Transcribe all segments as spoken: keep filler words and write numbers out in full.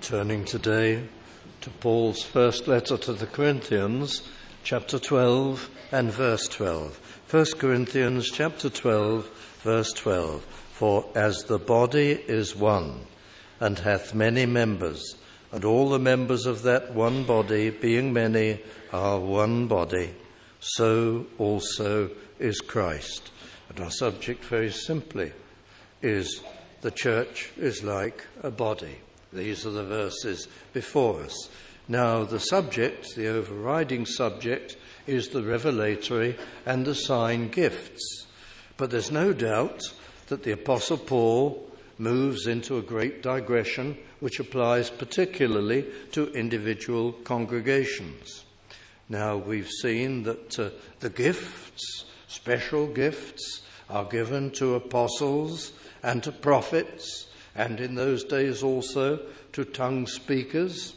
Turning today to Paul's first letter to the Corinthians, chapter twelve and verse twelve. First Corinthians chapter twelve, verse twelve. For as the body is one, and hath many members, and all the members of that one body, being many, are one body, so also is Christ. And our subject, very simply, is the church is like a body. These are the verses before us. Now, the subject, the overriding subject, is the revelatory and the sign gifts. But there's no doubt that the Apostle Paul moves into a great digression which applies particularly to individual congregations. Now, we've seen that uh, the gifts, special gifts, are given to apostles and to prophets, and in those days also to tongue speakers.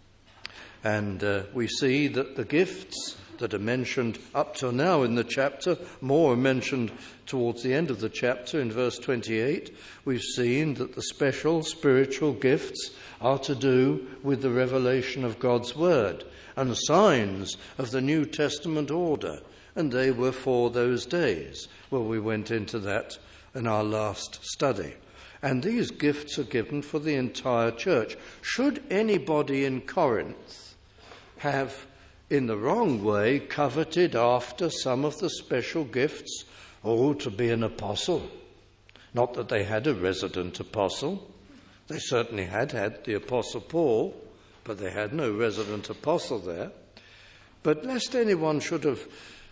And uh, we see that the gifts that are mentioned up till now in the chapter, more are mentioned towards the end of the chapter in verse twenty-eight. We've seen that the special spiritual gifts are to do with the revelation of God's word and signs of the New Testament order. And they were for those days. Well, we went into that in our last study. And these gifts are given for the entire church. Should anybody in Corinth have, in the wrong way, coveted after some of the special gifts, oh, to be an apostle? Not that they had a resident apostle. They certainly had had the Apostle Paul, but they had no resident apostle there. But lest anyone should have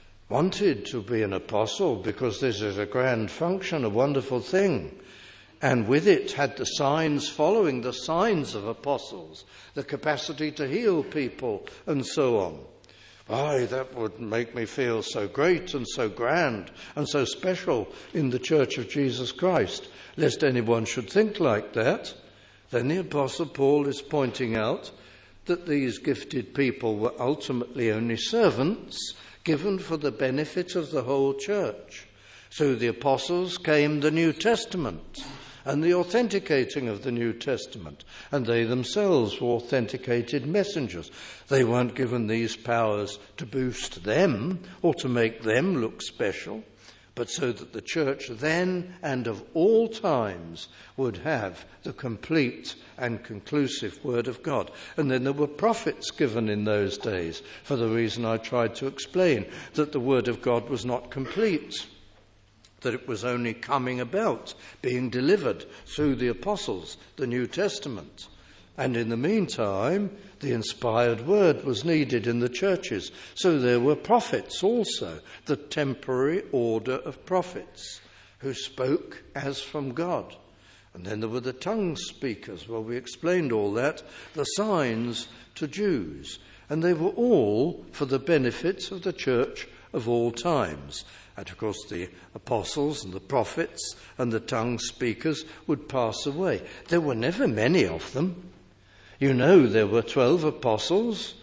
wanted to be an apostle, because this is a grand function, a wonderful thing, and with it had the signs following the signs of apostles, the capacity to heal people and so on. Why, that would make me feel so great and so grand and so special in the Church of Jesus Christ. Lest anyone should think like that, then the Apostle Paul is pointing out that these gifted people were ultimately only servants given for the benefit of the whole church. Through the apostles came the New Testament and the authenticating of the New Testament, and they themselves were authenticated messengers. They weren't given these powers to boost them or to make them look special, but so that the church then and of all times would have the complete and conclusive word of God. And then there were prophets given in those days, for the reason I tried to explain, that the word of God was not complete, that it was only coming about, being delivered through the apostles, the New Testament. And in the meantime, the inspired word was needed in the churches. So there were prophets also, the temporary order of prophets, who spoke as from God. And then there were the tongue speakers. Well, we explained all that, the signs to Jews. And they were all for the benefit of the church of all times. And of course the apostles and the prophets and the tongue speakers would pass away. There were never many of them. You know, there were twelve apostles.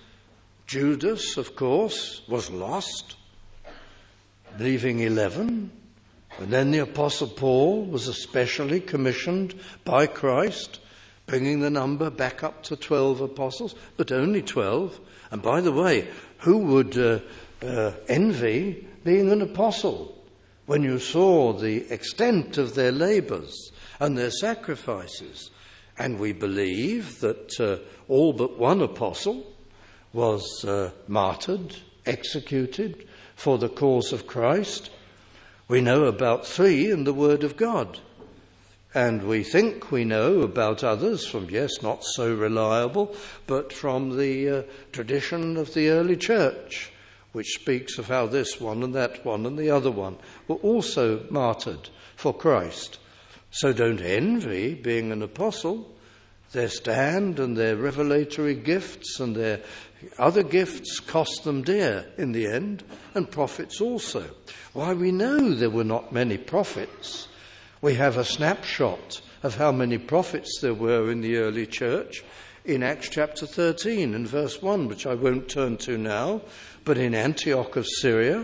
Judas, of course, was lost, leaving eleven. And then the Apostle Paul was especially commissioned by Christ, bringing the number back up to twelve apostles, but only twelve. And by the way, who would uh, uh, envy being an apostle when you saw the extent of their labours and their sacrifices? And we believe that uh, all but one apostle was uh, martyred, executed for the cause of Christ. We know about three in the Word of God. And we think we know about others from, yes, not so reliable, but from the uh, tradition of the early church, which speaks of how this one and that one and the other one were also martyred for Christ. So don't envy being an apostle. Their stand and their revelatory gifts and their other gifts cost them dear in the end, and prophets also. Why, we know there were not many prophets. We have a snapshot of how many prophets there were in the early church in Acts chapter thirteen and verse one, which I won't turn to now. But in Antioch of Syria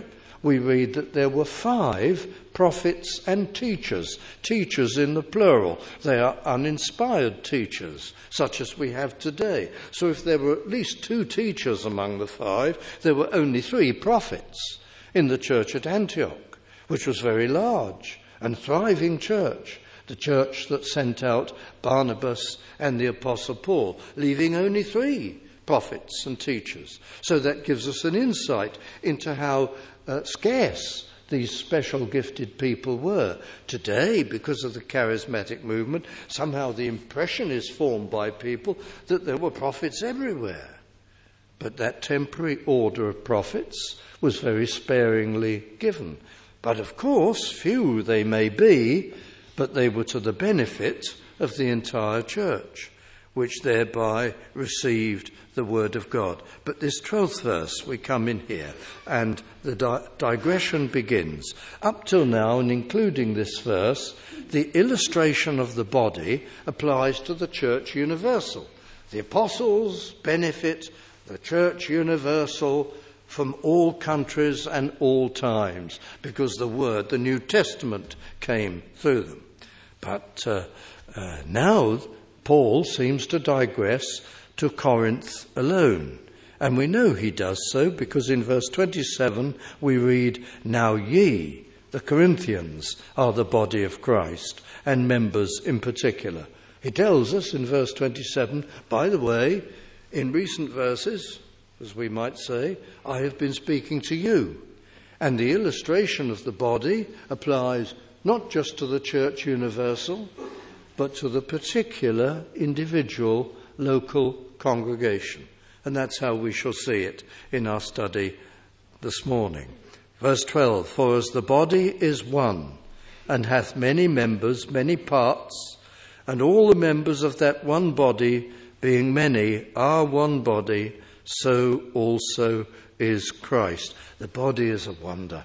we read that there were five prophets and teachers, teachers in the plural. They are uninspired teachers, such as we have today. So if there were at least two teachers among the five, there were only three prophets in the church at Antioch, which was very large and thriving church, the church that sent out Barnabas and the Apostle Paul, leaving only three prophets and teachers. So that gives us an insight into how uh, scarce these special gifted people were. Today, because of the charismatic movement, somehow the impression is formed by people that there were prophets everywhere. But that temporary order of prophets was very sparingly given. But of course, few they may be, but they were to the benefit of the entire church, which thereby received the word of God. But this twelfth verse, we come in here, and the di- digression begins. Up till now, and including this verse, the illustration of the body applies to the church universal. The apostles benefit the church universal from all countries and all times, because the word, the New Testament, came through them. But uh, uh, now Paul seems to digress to Corinth alone. And we know he does so because in verse twenty-seven we read, "Now ye, the Corinthians, are the body of Christ, and members in particular." He tells us in verse twenty-seven, by the way, in recent verses, as we might say, I have been speaking to you. And the illustration of the body applies not just to the church universal, but to the particular individual local congregation. And that's how we shall see it in our study this morning. Verse twelve, "For as the body is one, and hath many members, many parts, and all the members of that one body, being many, are one body, so also is Christ." The body is a wonder.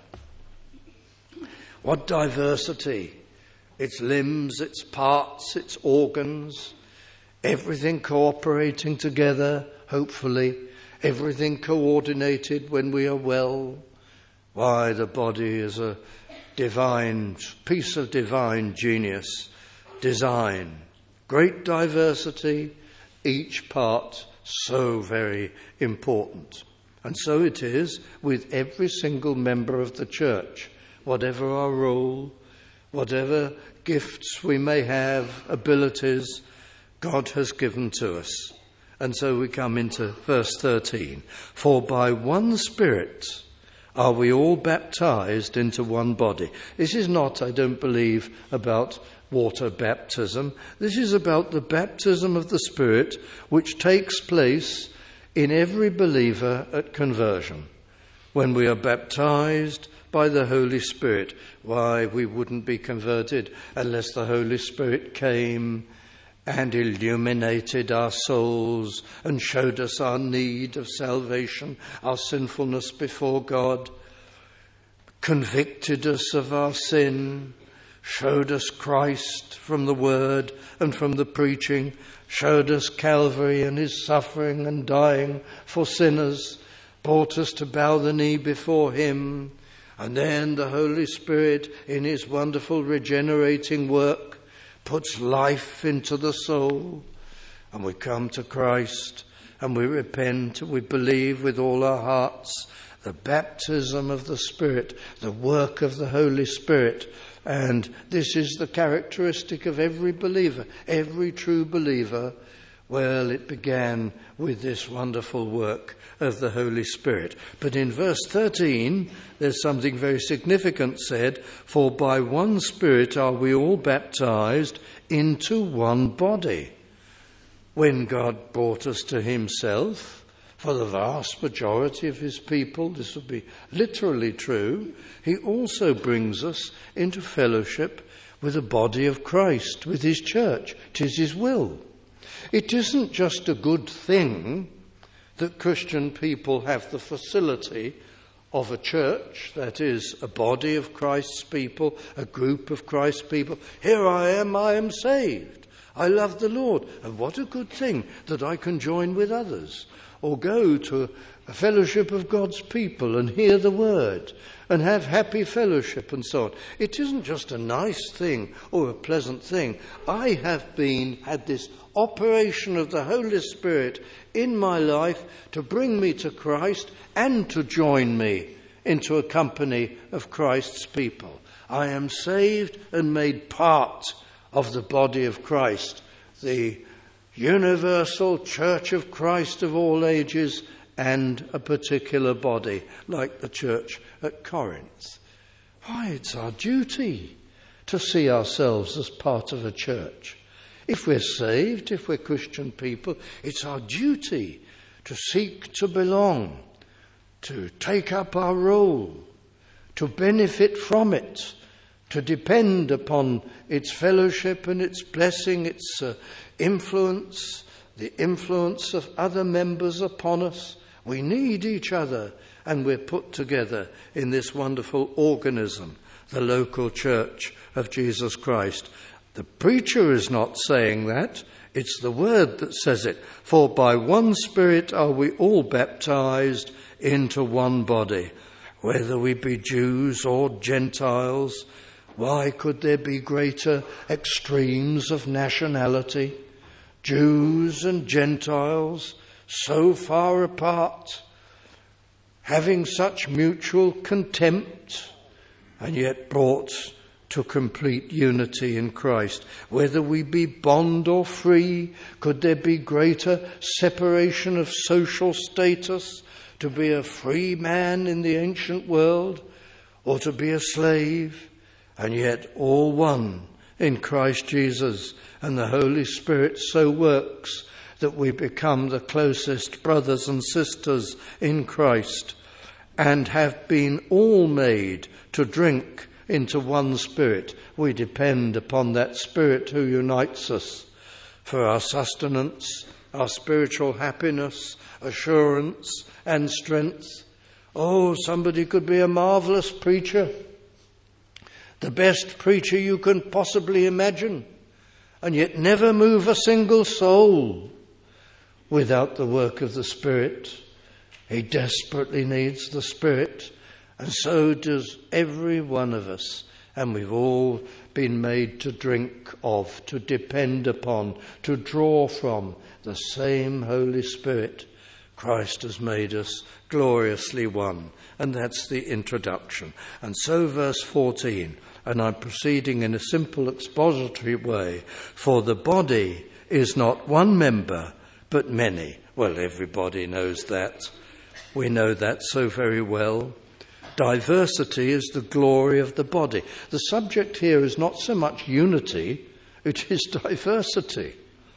What diversity! Its limbs, its parts, its organs, everything cooperating together, hopefully, everything coordinated when we are well. Why, the body is a divine, piece of divine genius, design. Great diversity, each part so very important. And so it is with every single member of the church, whatever our role, whatever gifts we may have, abilities, God has given to us. And so we come into verse thirteen. "For by one Spirit are we all baptized into one body." This is not, I don't believe, about water baptism. This is about the baptism of the Spirit, which takes place in every believer at conversion. When we are baptized by the Holy Spirit, why, we wouldn't be converted unless the Holy Spirit came and illuminated our souls and showed us our need of salvation, our sinfulness before God, convicted us of our sin, showed us Christ from the word and from the preaching, showed us Calvary and his suffering and dying for sinners, brought us to bow the knee before him. And then the Holy Spirit, in his wonderful regenerating work, puts life into the soul. And we come to Christ and we repent, we believe with all our hearts the baptism of the Spirit, the work of the Holy Spirit. And this is the characteristic of every believer, every true believer. Well, it began with this wonderful work of the Holy Spirit. But in verse thirteen, there's something very significant said, "For by one Spirit are we all baptized into one body." When God brought us to himself, for the vast majority of his people, this would be literally true, he also brings us into fellowship with the body of Christ, with his church. 'Tis his will. It isn't just a good thing that Christian people have the facility of a church, that is, a body of Christ's people, a group of Christ's people. Here I am, I am saved. I love the Lord. And what a good thing that I can join with others. or go to a fellowship of God's people and hear the word and have happy fellowship and so on. It isn't just a nice thing or a pleasant thing. I have been, had this operation of the Holy Spirit in my life to bring me to Christ and to join me into a company of Christ's people. I am saved and made part of the body of Christ, the universal church of Christ of all ages, and a particular body like the church at Corinth. Why, it's our duty to see ourselves as part of a church. If we're saved, if we're Christian people, it's our duty to seek to belong, to take up our role, to benefit from it, to depend upon its fellowship and its blessing, its uh, influence, the influence of other members upon us. We need each other, and we're put together in this wonderful organism, the local church of Jesus Christ. The preacher is not saying that. It's the word that says it. For by one Spirit are we all baptized into one body, whether we be Jews or Gentiles. Why could there be greater extremes of nationality? Jews and Gentiles so far apart, having such mutual contempt, and yet brought to complete unity in Christ. Whether we be bond or free, could there be greater separation of social status, to be a free man in the ancient world, or to be a slave, and yet all one in Christ Jesus, and the Holy Spirit so works that we become the closest brothers and sisters in Christ, and have been all made to drink into one Spirit. We depend upon that Spirit who unites us for our sustenance, our spiritual happiness, assurance and strength. Oh, somebody could be a marvelous preacher, the best preacher you can possibly imagine, and yet never move a single soul without the work of the Spirit. He desperately needs the Spirit, and so does every one of us. And we've all been made to drink of, to depend upon, to draw from the same Holy Spirit. Christ has made us gloriously one. And that's the introduction. And so verse fourteen, and I'm proceeding in a simple expository way, for the body is not one member, but many. Well, everybody knows that. We know that so very well. Diversity is the glory of the body. The subject here is not so much unity, it is diversity.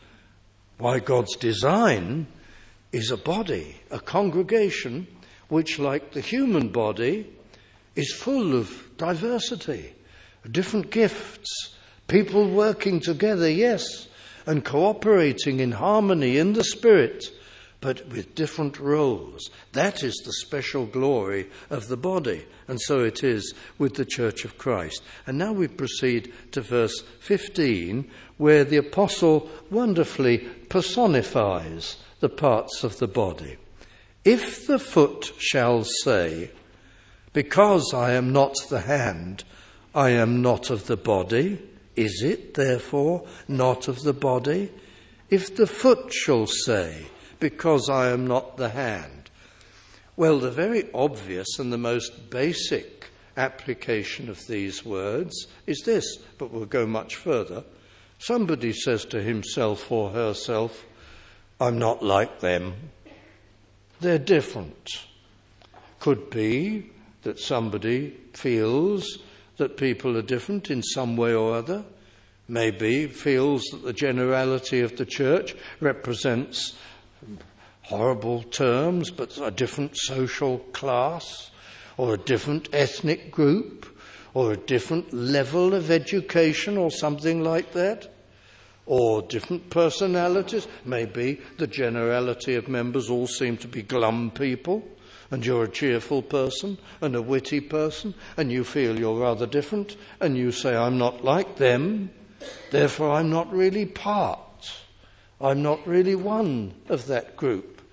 Why, God's design is a body, a congregation, which, like the human body, is full of diversity, different gifts, people working together, yes, and cooperating in harmony in the Spirit, but with different roles. That is the special glory of the body, and so it is with the Church of Christ. And now we proceed to verse fifteen, where the apostle wonderfully personifies the parts of the body. If the foot shall say, because I am not the hand, I am not of the body, is it, therefore, not of the body? If the foot shall say, because I am not the hand. Well, the very obvious and the most basic application of these words is this, but we'll go much further. Somebody says to himself or herself, I'm not like them. They're different. Could be that somebody feels that people are different in some way or other. Maybe feels that the generality of the church represents horrible terms, but a different social class, or a different ethnic group, or a different level of education, or something like that, or different personalities. Maybe the generality of members all seem to be glum people, and you're a cheerful person and a witty person, and you feel you're rather different, and you say, I'm not like them, therefore I'm not really part. I'm not really one of that group.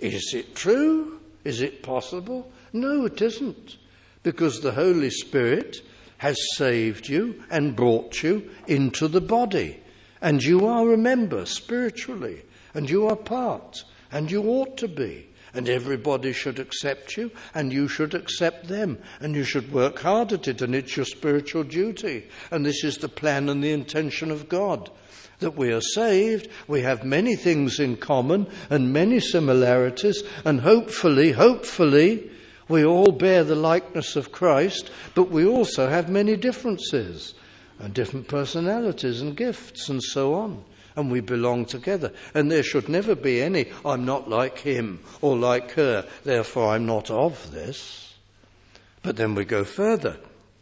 Is it true? Is it possible? No, it isn't. Because the Holy Spirit has saved you and brought you into the body. And you are a member spiritually. And you are part. And you ought to be. And everybody should accept you, and you should accept them, and you should work hard at it, and it's your spiritual duty. And this is the plan and the intention of God, that we are saved, we have many things in common, and many similarities, and hopefully, hopefully, we all bear the likeness of Christ, but we also have many differences, and different personalities and gifts, and so on. And we belong together. And there should never be any, I'm not like him or like her, therefore I'm not of this. But then we go further.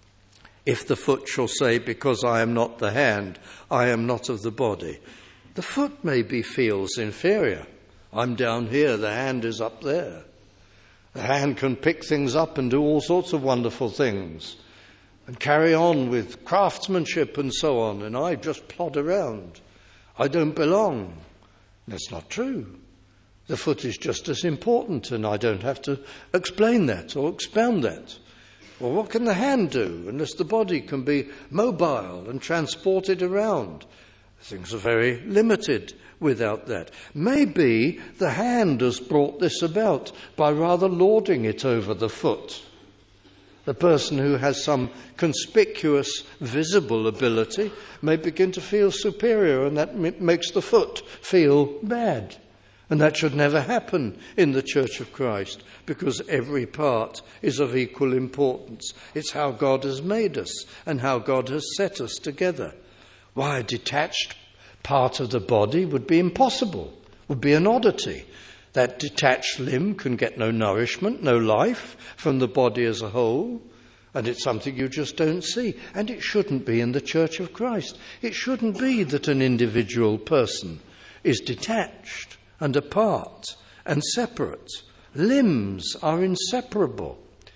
If the foot shall say, because I am not the hand, I am not of the body. The foot maybe feels inferior. I'm down here, the hand is up there. The hand can pick things up and do all sorts of wonderful things and carry on with craftsmanship and so on, and I just plod around. I don't belong. That's not true. The foot is just as important, and I don't have to explain that or expound that. Well, what can the hand do unless the body can be mobile and transported around? Things are very limited without that. Maybe the hand has brought this about by rather lording it over the foot. The person who has some conspicuous, visible ability may begin to feel superior, and that m- makes the foot feel bad. And that should never happen in the Church of Christ, because every part is of equal importance. It's how God has made us and how God has set us together. Why, a detached part of the body would be impossible, would be an oddity. That detached limb can get no nourishment, no life from the body as a whole, and it's something you just don't see. And it shouldn't be in the Church of Christ. It shouldn't be that an individual person is detached and apart and separate. Limbs are inseparable.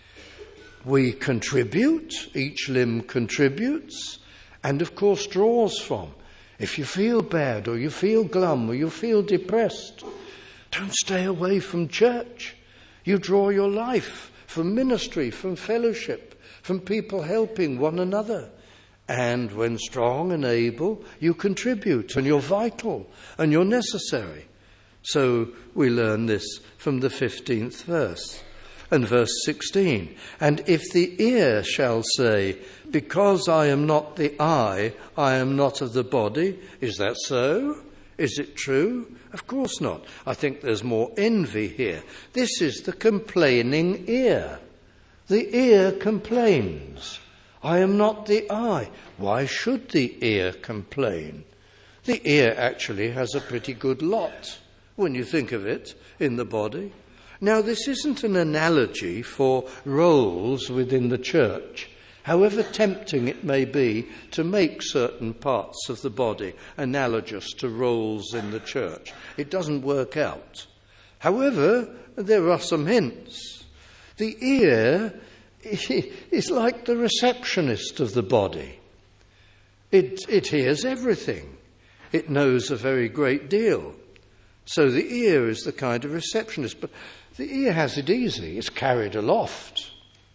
We contribute, each limb contributes, and of course draws from. If you feel bad or you feel glum or you feel depressed, don't stay away from church. You draw your life from ministry, from fellowship, from people helping one another. And when strong and able, you contribute, and you're vital, and you're necessary. So we learn this from the fifteenth verse. And verse sixteen, and if the ear shall say, because I am not the eye, I am not of the body, is that so? Is it true? Of course not. I think there's more envy here. This is the complaining ear. The ear complains. I am not the eye. Why should the ear complain? The ear actually has a pretty good lot, when you think of it, in the body. Now, this isn't an analogy for roles within the church, however tempting it may be to make certain parts of the body analogous to roles in the church. It doesn't work out. However, there are some hints. The ear is like the receptionist of the body. It, it hears everything. It knows a very great deal. So the ear is the kind of receptionist. But the ear has it easy. It's carried aloft.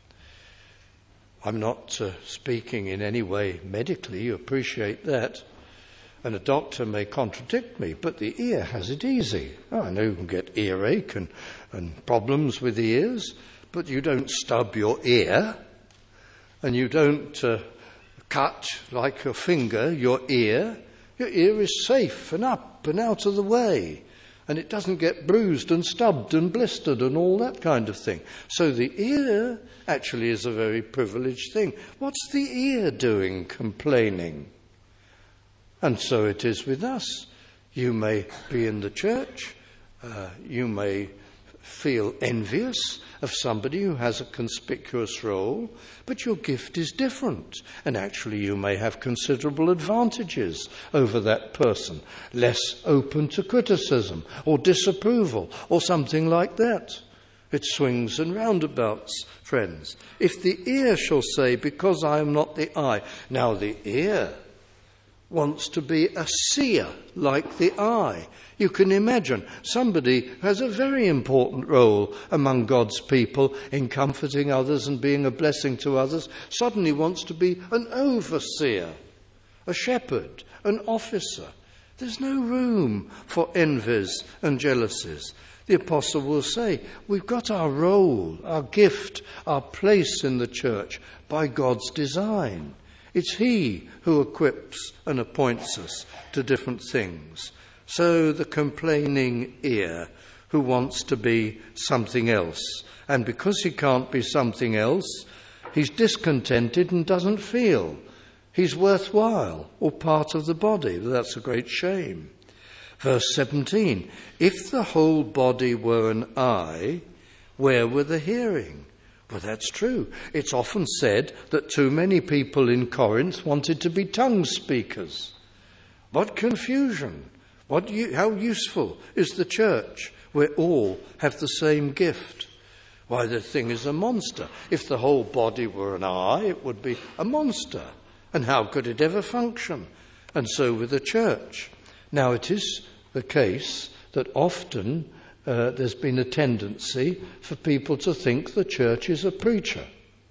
I'm not uh, speaking in any way medically, you appreciate that. And a doctor may contradict me, but the ear has it easy. Oh, I know you can get earache and, and problems with the ears, but you don't stub your ear, and you don't uh, cut, like your finger, your ear. Your ear is safe and up and out of the way, and it doesn't get bruised and stubbed and blistered and all that kind of thing. So the ear actually is a very privileged thing. What's the ear doing complaining? And so it is with us. You may be in the church, uh, you may feel envious of somebody who has a conspicuous role, but your gift is different, and actually you may have considerable advantages over that person, less open to criticism or disapproval or something like that. It swings and roundabouts, friends. If the ear shall say, because I am not the eye. Now the ear wants to be a seer, like the eye. You can imagine somebody who has a very important role among God's people in comforting others and being a blessing to others, suddenly wants to be an overseer, a shepherd, an officer. There's no room for envies and jealousies. The apostle will say, we've got our role, our gift, our place in the church by God's design. It's he who equips and appoints us to different things. So the complaining ear who wants to be something else. And because he can't be something else, he's discontented and doesn't feel he's worthwhile or part of the body. That's a great shame. Verse seventeen, if the whole body were an eye, where were the hearing? Well, that's true. It's often said that too many people in Corinth wanted to be tongue speakers. What confusion! What, how useful is the church where all have the same gift? Why, the thing is a monster. If the whole body were an eye, it would be a monster. And how could it ever function? And so with the church. Now, it is the case that often uh, there's been a tendency for people to think the church is a preacher.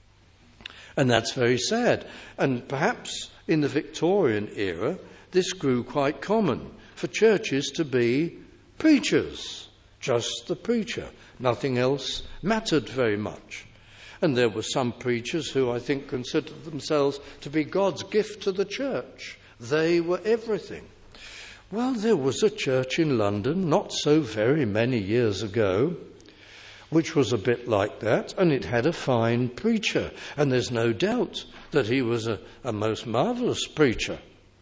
And that's very sad. And perhaps in the Victorian era, this grew quite common for churches to be preachers, just the preacher. Nothing else mattered very much. And there were some preachers who I think considered themselves to be God's gift to the church. They were everything. Well, there was a church in London not so very many years ago, which was a bit like that, and it had a fine preacher. And there's no doubt that he was a, a most marvellous preacher.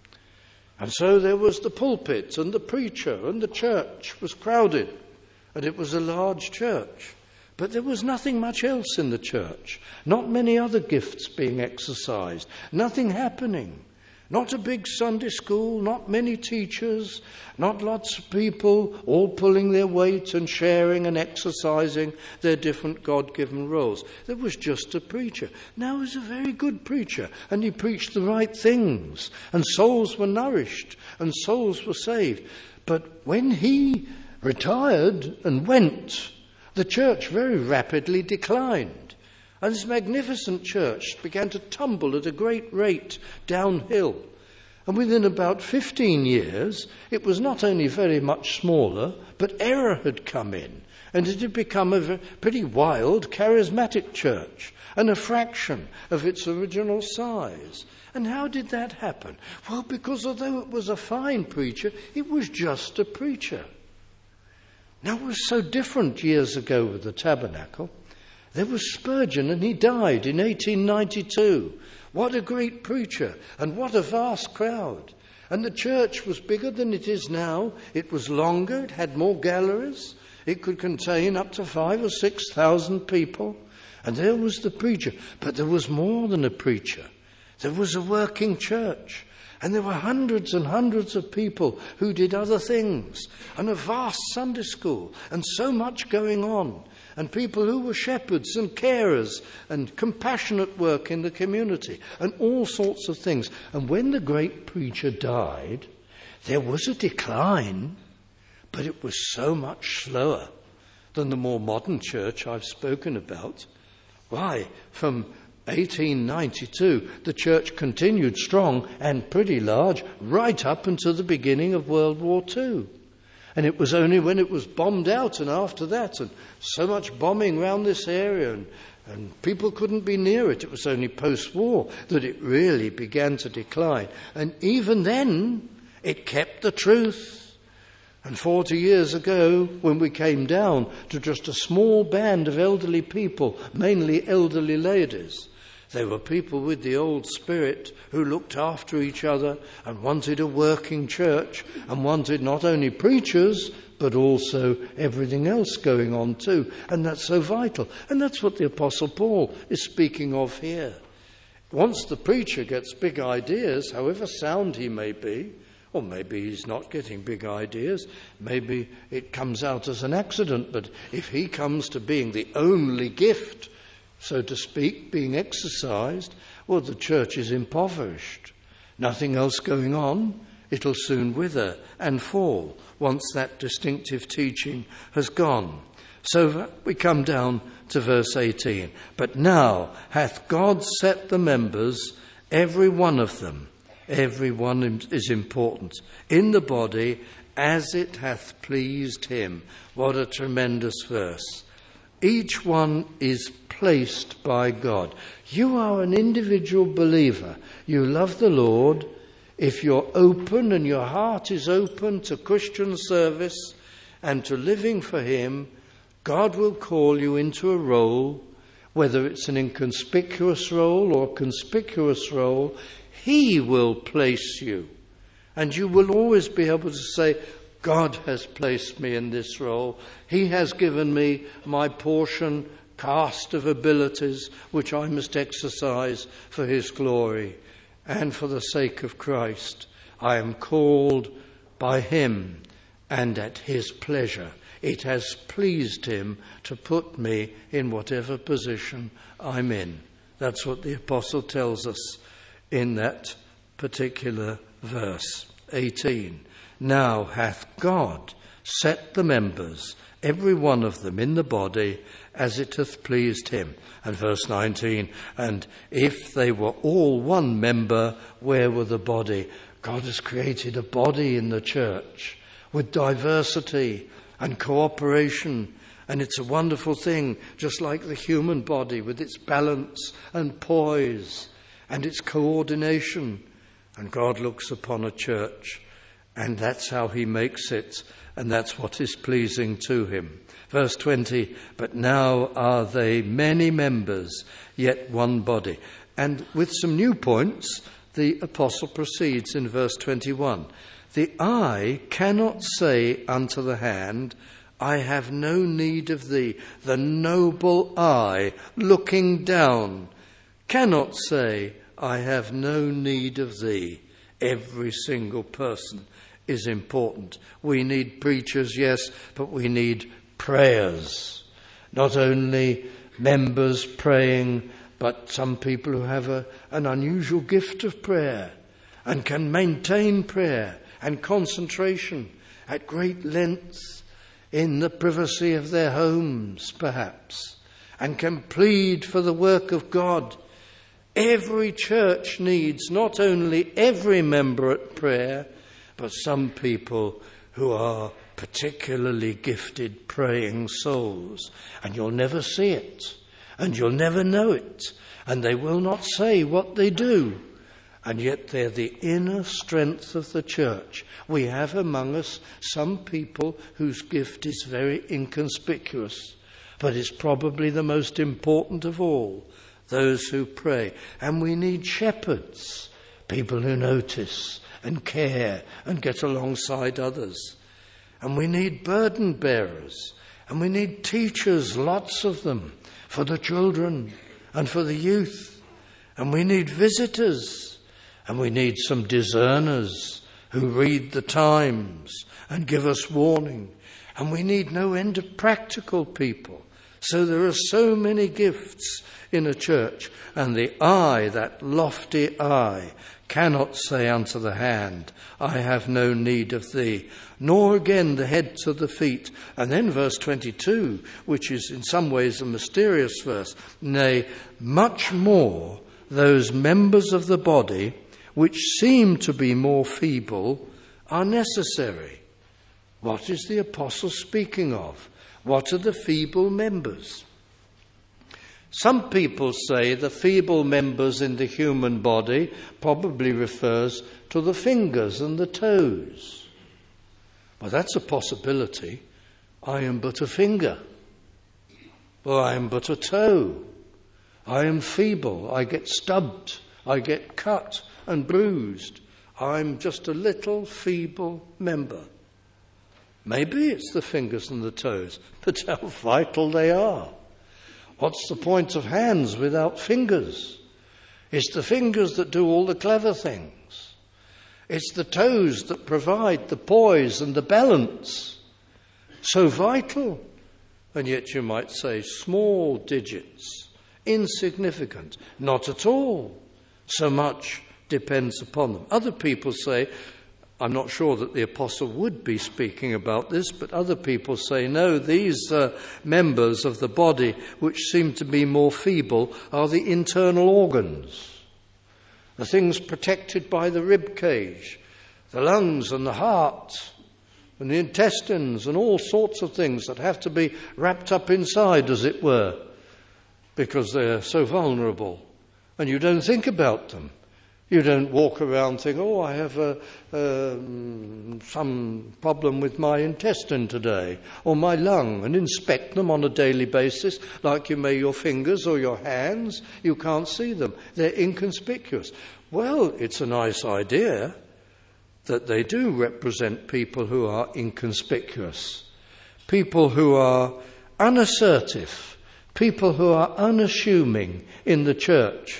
And so there was the pulpit and the preacher, and the church was crowded, and it was a large church. But there was nothing much else in the church, not many other gifts being exercised, nothing happening. Not a big Sunday school, not many teachers, not lots of people all pulling their weight and sharing and exercising their different God-given roles. There was just a preacher. Now he was a very good preacher, and he preached the right things, and souls were nourished, and souls were saved. But when he retired and went, the church very rapidly declined. And this magnificent church began to tumble at a great rate downhill. And within about fifteen years, it was not only very much smaller, but error had come in. And it had become a pretty wild, charismatic church, and a fraction of its original size. And how did that happen? Well, because although it was a fine preacher, it was just a preacher. Now, it was so different years ago with the tabernacle. There was Spurgeon, and he died in eighteen ninety-two. What a great preacher, and what a vast crowd. And the church was bigger than it is now. It was longer, it had more galleries. It could contain up to five or six thousand people. And there was the preacher. But there was more than a preacher. There was a working church. And there were hundreds and hundreds of people who did other things. And a vast Sunday school. And so much going on. And people who were shepherds and carers and compassionate work in the community and all sorts of things. And when the great preacher died, there was a decline, but it was so much slower than the more modern church I've spoken about. Why, from eighteen ninety-two, the church continued strong and pretty large right up until the beginning of World War Two. And it was only when it was bombed out and after that, and so much bombing around this area, and, and people couldn't be near it, it was only post-war that it really began to decline. And even then, it kept the truth. And forty years ago, when we came down to just a small band of elderly people, mainly elderly ladies, they were people with the old spirit who looked after each other and wanted a working church and wanted not only preachers, but also everything else going on too. And that's so vital. And that's what the Apostle Paul is speaking of here. Once the preacher gets big ideas, however sound he may be, or maybe he's not getting big ideas, maybe it comes out as an accident, but if he comes to being the only gift, so to speak, being exercised, well, the church is impoverished. Nothing else going on, it'll soon wither and fall once that distinctive teaching has gone. So we come down to verse eighteen. But now hath God set the members, every one of them, every one is important, in the body as it hath pleased him. What a tremendous verse. Each one is placed by God. You are an individual believer. You love the Lord. If you're open and your heart is open to Christian service and to living for him, God will call you into a role, whether it's an inconspicuous role or conspicuous role. He will place you. And you will always be able to say, God has placed me in this role. He has given me my portion, cast of abilities, which I must exercise for his glory and for the sake of Christ. I am called by him and at his pleasure. It has pleased him to put me in whatever position I'm in. That's what the apostle tells us in that particular verse, eighteen. Now hath God set the members, every one of them, in the body as it hath pleased him. And verse nineteen, and if they were all one member, where were the body? God has created a body in the church with diversity and cooperation. And it's a wonderful thing, just like the human body with its balance and poise and its coordination. And God looks upon a church, and that's how he makes it, and that's what is pleasing to him. Verse twenty, but now are they many members, yet one body. And with some new points, the apostle proceeds in verse twenty-one. The eye cannot say unto the hand, I have no need of thee. The noble eye, looking down, cannot say, I have no need of thee. Every single person is important. We need preachers, yes, but we need prayers. Not only members praying, but some people who have a, an unusual gift of prayer and can maintain prayer and concentration at great length in the privacy of their homes, perhaps, and can plead for the work of God. Every church needs not only every member at prayer, but some people who are particularly gifted praying souls. And you'll never see it, and you'll never know it, and they will not say what they do. And yet they're the inner strength of the church. We have among us some people whose gift is very inconspicuous, but is probably the most important of all, those who pray. And we need shepherds, people who notice and care and get alongside others. And we need burden bearers, and we need teachers, lots of them, for the children and for the youth. And we need visitors. And we need some discerners who read the times and give us warning. And we need no end of practical people. So there are so many gifts in a church. And the eye, that lofty eye, cannot say unto the hand, I have no need of thee. Nor again the head to the feet. And then verse twenty-two, which is in some ways a mysterious verse. Nay, much more those members of the body which seem to be more feeble, are necessary. What is the apostle speaking of? What are the feeble members? Some people say the feeble members in the human body probably refers to the fingers and the toes. Well, that's a possibility. I am but a finger. Or I am but a toe. I am feeble. I get stubbed. I get cut and bruised. I'm just a little feeble member. Maybe it's the fingers and the toes, but how vital they are. What's the point of hands without fingers? It's the fingers that do all the clever things. It's the toes that provide the poise and the balance. So vital. And yet you might say small digits, insignificant, not at all so much depends upon them. Other people say, I'm not sure that the apostle would be speaking about this, but other people say, no, these uh, members of the body which seem to be more feeble are the internal organs, the things protected by the rib cage, the lungs and the heart and the intestines and all sorts of things that have to be wrapped up inside, as it were, because they're so vulnerable. And you don't think about them. You don't walk around thinking, oh, I have a, um, some problem with my intestine today, or my lung, and inspect them on a daily basis like you may your fingers or your hands. You can't see them. They're inconspicuous. Well, it's a nice idea that they do represent people who are inconspicuous, people who are unassertive, people who are unassuming in the church,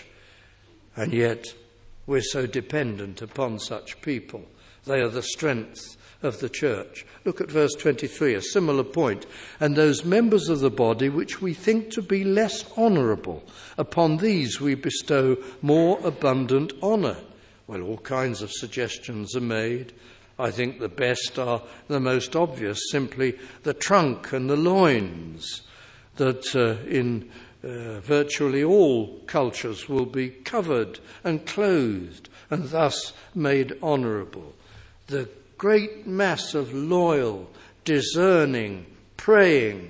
and yet we're so dependent upon such people. They are the strength of the church. Look at verse twenty-three, a similar point. And those members of the body which we think to be less honourable, upon these we bestow more abundant honour. Well, all kinds of suggestions are made. I think the best are the most obvious, simply the trunk and the loins, that uh, in Uh, virtually all cultures will be covered and clothed and thus made honourable. The great mass of loyal, discerning, praying,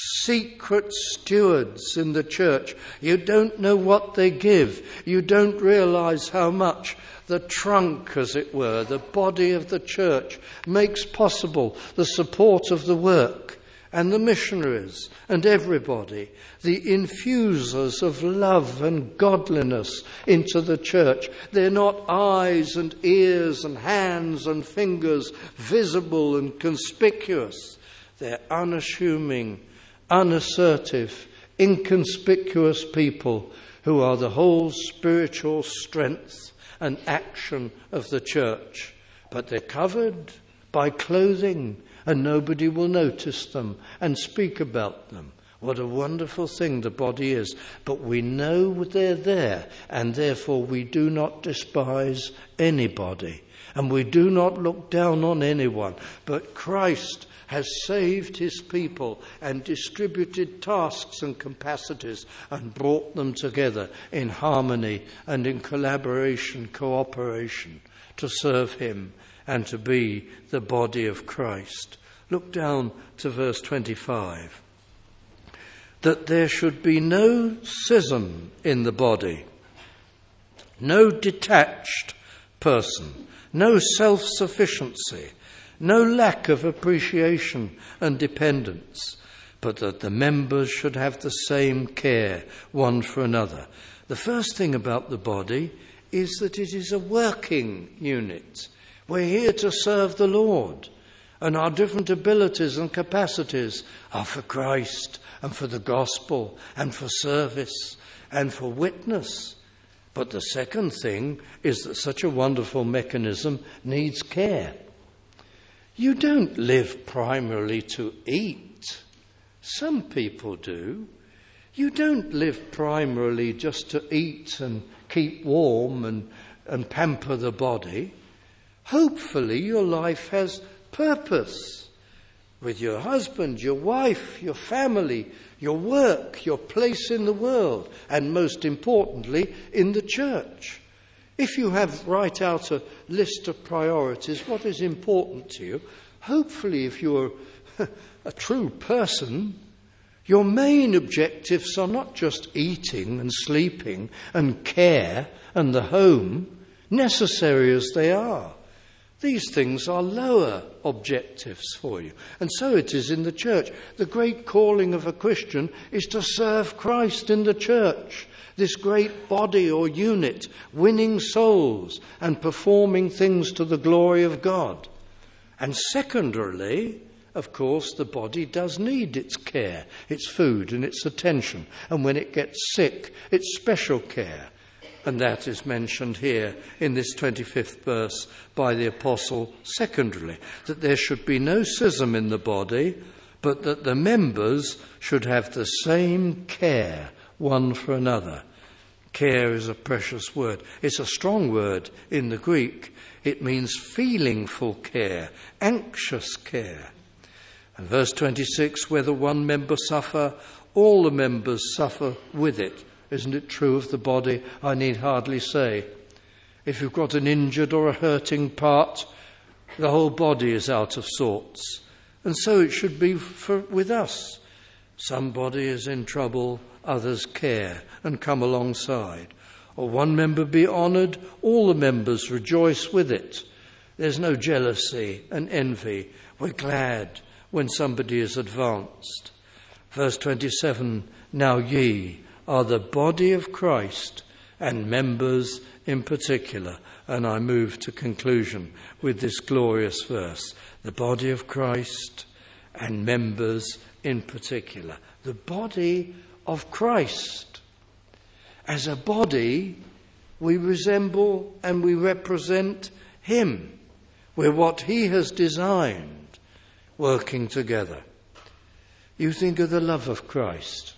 secret stewards in the church. You don't know what they give. You don't realise how much the trunk, as it were, the body of the church, makes possible the support of the work. And the missionaries and everybody, the infusers of love and godliness into the church. They're not eyes and ears and hands and fingers, visible and conspicuous. They're unassuming, unassertive, inconspicuous people who are the whole spiritual strength and action of the church. But they're covered by clothing, and nobody will notice them and speak about them. What a wonderful thing the body is. But we know they're there, and therefore we do not despise anybody, and we do not look down on anyone. But Christ has saved his people and distributed tasks and capacities and brought them together in harmony and in collaboration, cooperation, to serve him and to be the body of Christ. Look down to verse twenty-five. That there should be no schism in the body, no detached person, no self-sufficiency, no lack of appreciation and dependence, but that the members should have the same care one for another. The first thing about the body is that it is a working unit. We're here to serve the Lord, and our different abilities and capacities are for Christ and for the gospel and for service and for witness. But the second thing is that such a wonderful mechanism needs care. You don't live primarily to eat. Some people do. You don't live primarily just to eat and keep warm and, and pamper the body. Hopefully your life has purpose with your husband, your wife, your family, your work, your place in the world, and most importantly, in the church. If you have write out a list of priorities, what is important to you, hopefully if you're a true person, your main objectives are not just eating and sleeping and care and the home, necessary as they are. These things are lower objectives for you. And so it is in the church. The great calling of a Christian is to serve Christ in the church, this great body or unit, winning souls and performing things to the glory of God. And secondarily, of course, the body does need its care, its food and its attention. And when it gets sick, it's special care. And that is mentioned here in this twenty-fifth verse by the apostle secondarily, that there should be no schism in the body, but that the members should have the same care one for another. Care is a precious word. It's a strong word in the Greek. It means feelingful care, anxious care. And verse twenty-six, whether one member suffer, all the members suffer with it. Isn't it true of the body? I need hardly say. If you've got an injured or a hurting part, the whole body is out of sorts. And so it should be for, with us. Somebody is in trouble, others care and come alongside. Or one member be honoured, all the members rejoice with it. There's no jealousy and envy. We're glad when somebody is advanced. Verse twenty-seven, now ye are the body of Christ and members in particular. And I move to conclusion with this glorious verse. The body of Christ and members in particular. The body of Christ. As a body, we resemble and we represent him. We're what he has designed, working together. You think of the love of Christ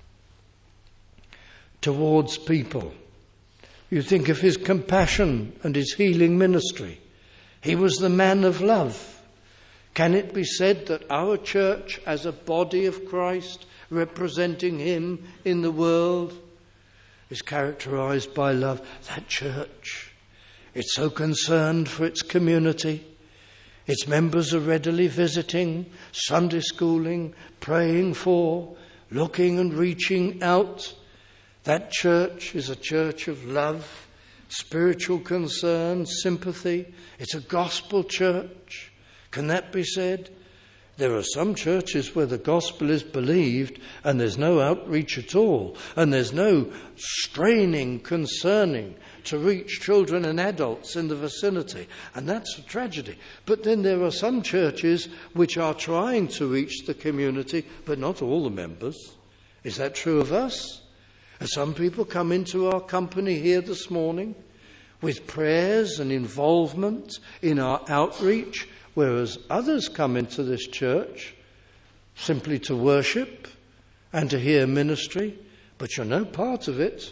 towards people. You think of his compassion and his healing ministry. He was the man of love. Can it be said that our church, as a body of Christ, representing him in the world, is characterized by love? That church, it's so concerned for its community. Its members are readily visiting, Sunday schooling, praying for, looking and reaching out. That church is a church of love, spiritual concern, sympathy. It's a gospel church. Can that be said? There are some churches where the gospel is believed and there's no outreach at all, and there's no straining, concerning to reach children and adults in the vicinity, and that's a tragedy. But then there are some churches which are trying to reach the community, but not all the members. Is that true of us? Have some people come into our company here this morning with prayers and involvement in our outreach, whereas others come into this church simply to worship and to hear ministry, but you're no part of it.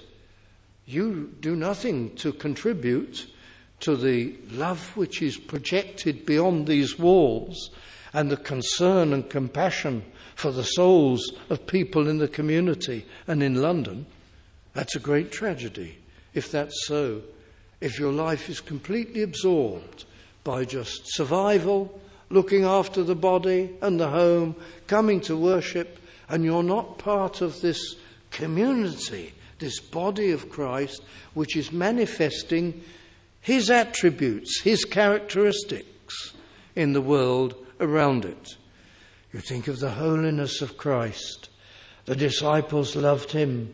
You do nothing to contribute to the love which is projected beyond these walls and the concern and compassion for the souls of people in the community and in London. That's a great tragedy if that's so. If your life is completely absorbed by just survival, looking after the body and the home, coming to worship, and you're not part of this community, this body of Christ, which is manifesting his attributes, his characteristics in the world around it. You think of the holiness of Christ. The disciples loved him.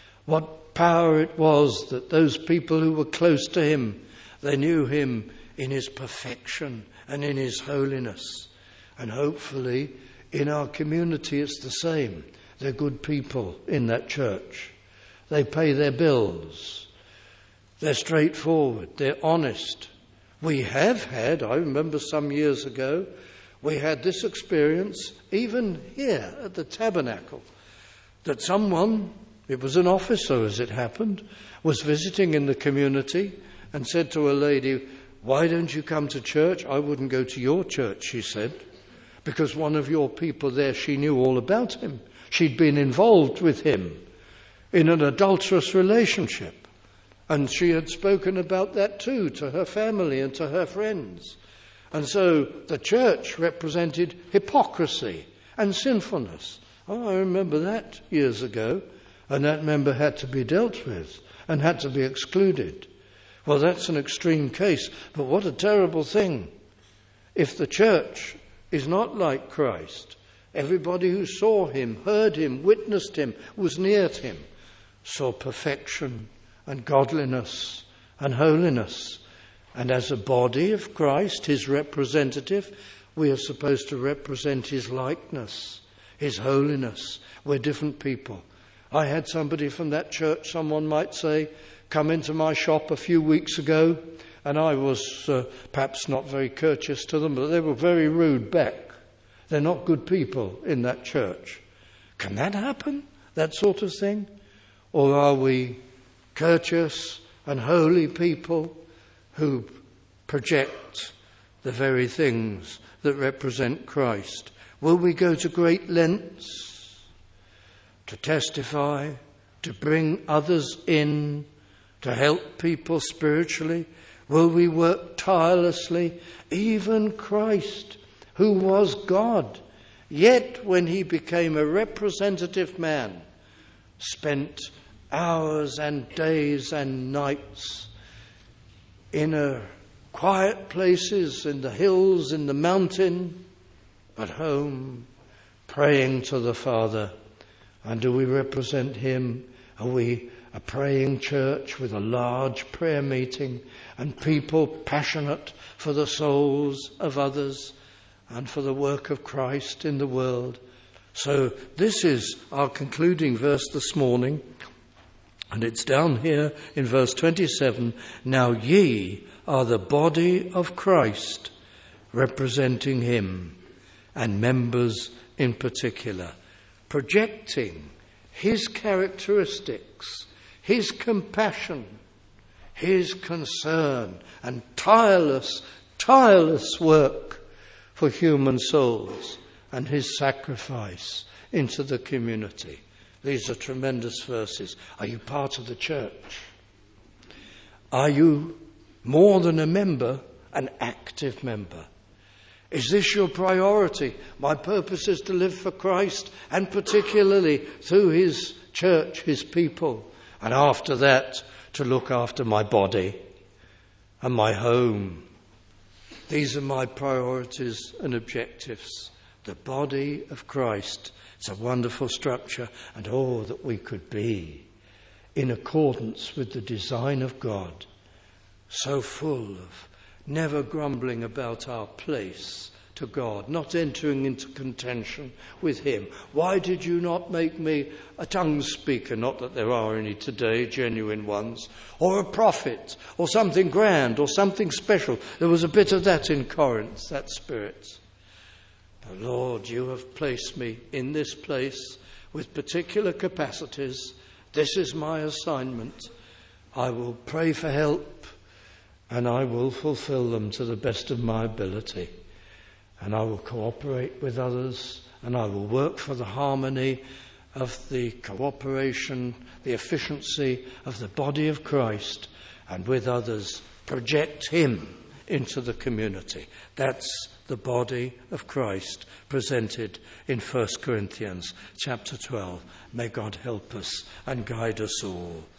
What power it was that those people who were close to him, they knew him in his perfection and in his holiness. And hopefully in our community it's the same. They're good people in that church. They pay their bills. They're straightforward. They're honest. We have had, I remember some years ago, we had this experience even here at the Tabernacle, that someone, it was an officer as it happened, was visiting in the community and said to a lady, "Why don't you come to church?" "I wouldn't go to your church," she said, "because one of your people there, she knew all about him. She'd been involved with him in an adulterous relationship. And she had spoken about that too to her family and to her friends. And so the church represented hypocrisy and sinfulness." Oh, I remember that years ago. And that member had to be dealt with and had to be excluded. Well, that's an extreme case, but what a terrible thing if the church is not like Christ. Everybody who saw him, heard him, witnessed him, was near to him, saw perfection and godliness and holiness. And as a body of Christ, his representative, we are supposed to represent his likeness, his holiness. We're different people. I had somebody from that church, someone might say, come into my shop a few weeks ago, and I was uh, perhaps not very courteous to them, but they were very rude back. They're not good people in that church. Can that happen? That sort of thing? Or are we courteous and holy people who project the very things that represent Christ? Will we go to great lengths to testify, to bring others in, to help people spiritually? Will we work tirelessly? Even Christ, who was God, yet when he became a representative man, spent hours and days and nights in a quiet places, in the hills, in the mountain, at home, praying to the Father. And do we represent him? Are we a praying church with a large prayer meeting and people passionate for the souls of others and for the work of Christ in the world? So this is our concluding verse this morning, and it's down here in verse twenty-seven. Now ye are the body of Christ, representing him, and members in particular, projecting his characteristics, his compassion, his concern, and tireless, tireless work for human souls, and his sacrifice into the community. These are tremendous verses. Are you part of the church? Are you more than a member, an active member? Is this your priority? My purpose is to live for Christ, and particularly through his church, his people. And after that, to look after my body and my home. These are my priorities and objectives. The body of Christ. It's a wonderful structure, and all that we could be in accordance with the design of God. So full of never grumbling about our place to God, not entering into contention with him. Why did you not make me a tongue speaker? Not that there are any today, genuine ones. Or a prophet, or something grand, or something special. There was a bit of that in Corinth, that spirit. But Lord, you have placed me in this place with particular capacities. This is my assignment. I will pray for help, and I will fulfill them to the best of my ability. And I will cooperate with others, and I will work for the harmony of the cooperation, the efficiency of the body of Christ, and with others project him into the community. That's the body of Christ presented in First Corinthians chapter twelve. May God help us and guide us all.